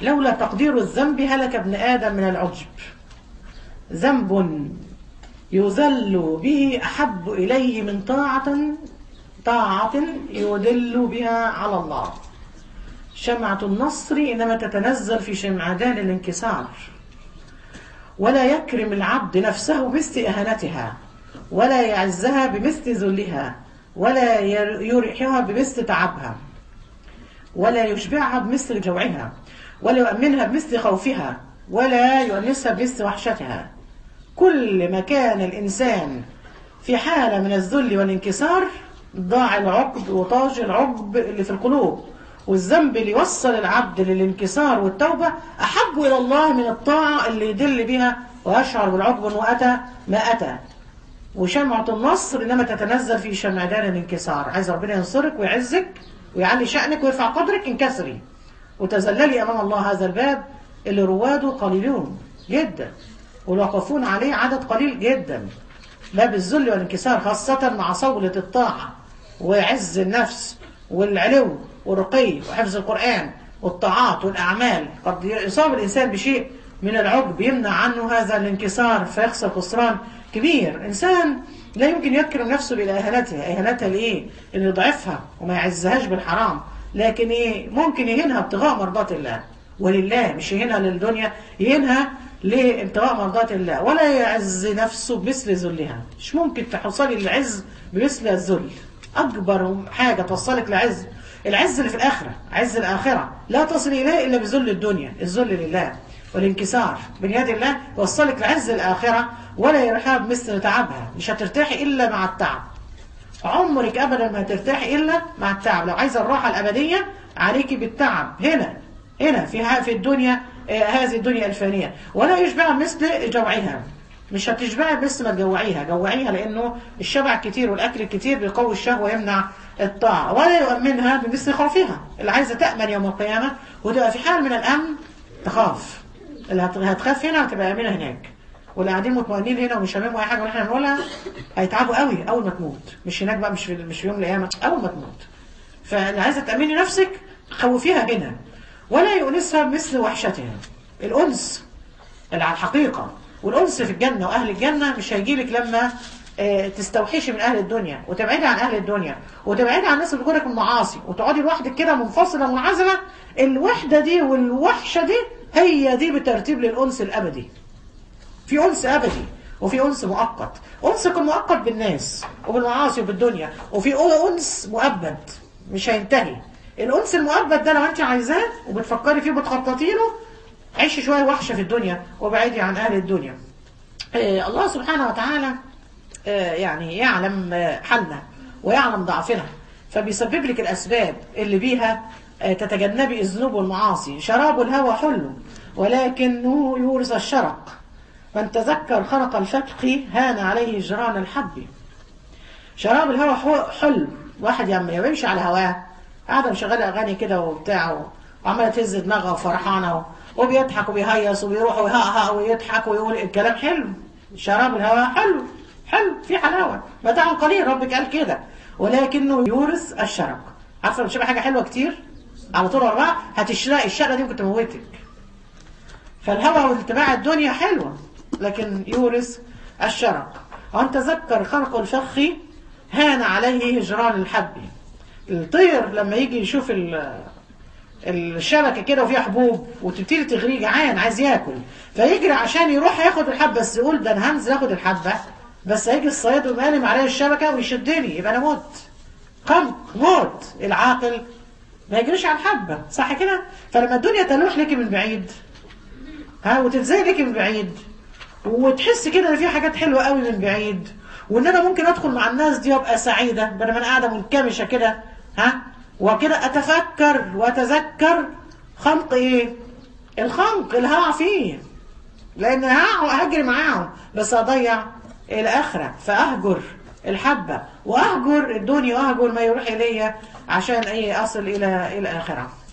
لولا تقدير الذنب هلك ابن آدم من العجب. ذنب يذل به أحب إليه من طاعة يدل بها على الله. شمعة النصر إنما تتنزل في شمعدان الانكسار، ولا يكرم العبد نفسه بمثل إهانتها، ولا يعزها بمثل ذلها، ولا يريحها بمثل تعبها، ولا يشبعها بمثل جوعها، ولا يؤمنها بمثل خوفها، ولا يؤنسها بمثل وحشتها. كل ما كان الإنسان في حالة من الذل والانكسار ضاع العقد وطاج العقب اللي في القلوب، والذنب اللي يوصل العبد للانكسار والتوبة أحب إلى الله من الطاعة اللي يدل بها ويشعر بالعقب وأتى ما أتى. وشمعة النصر إنما تتنزل في شمعدان الانكسار. عايز ربنا ينصرك ويعزك ويعلي شأنك ويرفع قدرك، انكسري وتذللي أمام الله. هذا الباب اللي رواده قليلون جدا والواقفون عليه عدد قليل جدا، باب الذل والانكسار، خاصة مع صولة الطاعة وعز النفس والعلو والرقي وحفظ القرآن والطاعات والأعمال. قد يصاب الإنسان بشيء من العجب يمنع عنه هذا الانكسار فيخسر خسران كبير. إنسان لا يمكن يكرم نفسه بإلى إهانتها. إهانتها لإيه؟ إنه يضعفها وما يعزهاش بالحرام، لكن إيه؟ ممكن يهينها ابتغاء مرضات الله ولله، مش يهينها للدنيا، يهينها لابتغاء مرضات الله. ولا يعز نفسه بمثل ذلها. مش ممكن تحصلي للعز بمثل الذل. أكبر حاجة توصلك لعز، العز اللي في الآخرة، عز الآخرة لا تصل إليه إلا بذل الدنيا. الذل لله والانكسار بنياد الله يوصلك لعز الآخرة. ولا يرحب مثل تعبها. مش هترتاحي إلا مع التعب، عمرك أبدا ما هترتاحي إلا مع التعب. لو عايزة الراحة الأبدية عليك بالتعب هنا في الدنيا، هذه الدنيا الفانية. ولا يشبع مثل جوعها. مش هتشبعي بس ما جوعيها لأنه الشبع كتير والأكل الكتير بيقوي الشهوة ويمنع الطاعة. ولا يؤمنها بمثل خوفها. اللي عايزة تأمن يوم القيامة وتبقى في حال من الأمن تخاف. اللي هتخاف هنا هتبقى أمنة هناك، واللي قاعدين مطمئنين هنا ومش هاممهم أي حاجة وإحنا بنقولها هيتعبوا قوي أول ما تموت. مش هناك بقى، مش في يوم القيامة، أول ما تموت. فاللي عايزة تأمني نفسك خوفيها هنا. ولا يؤنسها بمثل وحشتها. الأنس اللي على الحقيقة، والأنس في الجنة وأهل الجنة مش هيجيلك لما تستوحشي من أهل الدنيا وتبعدي عن أهل الدنيا وتبعدي عن الناس اللي بتقولك المعاصي وتقعدي لوحدك كده منفصلة منعزلة. الوحدة دي والوحشة دي هي دي بترتيب للأنس الأبدي. في أنس أبدي وفي أنس مؤقت. أنس يكون مؤقت بالناس وبالمعاصي وبالدنيا، وفي أنس مؤبد مش هينتهي. الأنس المؤبد ده لو أنت عايزاه وبتفكري فيه وبتخططي له، عيشي شوية وحشة في الدنيا وبعيدي عن أهل الدنيا. الله سبحانه وتعالى يعني يعلم حالنا ويعلم ضعفنا، فبيسبب لك الأسباب اللي بيها تتجنبي الذنوب والمعاصي. شراب الهوى حلو ولكنه يورث الشرق. من تذكر خرق الفتق هان عليه جران الحب. شراب الهوى حلو. واحد يمشي على هواه، قاعدة مشغلة أغاني كده وبتاعه وعمالة تهز دماغها وفرحانة وبيضحك وبيهيص وبيروح ويهقهق ويضحك ويقول الكلام حلو. شراب الهوى حلو في حلاوة متاع قليل، ربك قال كده، ولكنه يورث الشرق. عارفة لما تشربي حاجة حلوة كتير على طول ورا هتشرقي، الشرقة دي ممكن تموتك. فالهوى والاتباع الدنيا حلوة لكن يورث الشرق. وأن تذكر خرق الفخ هان عليه هجران الحب. الطير لما يجي يشوف الشبكة كده وفيها حبوب وتبتدي تغريه، جعان عايز ياكل، فيجري عشان يروح ياخد الحبة، بس يقول ده انا هنزل اخد الحبة بس هيجي الصياد ومقلم عليا الشبكة ويشدني يبقى انا موت. موت. العاقل ما يجريش على الحبة، صح كده؟ فلما الدنيا تلوح لك من بعيد وتتزاي لك من بعيد وتحس كده ان في حاجات حلوة قوي من بعيد، وان انا ممكن ادخل مع الناس دي وابقى سعيدة بدل ما انا قاعدة منكمشة كده وكده اتفكر واتذكر خلق ايه؟ الخلق اللي هقع فيه، لان هجري معاهم بس اضيع الاخره، فاهجر الحبه واهجر الدنيا واهجر ما يروح الي عشان ايه؟ اصل الى الاخره.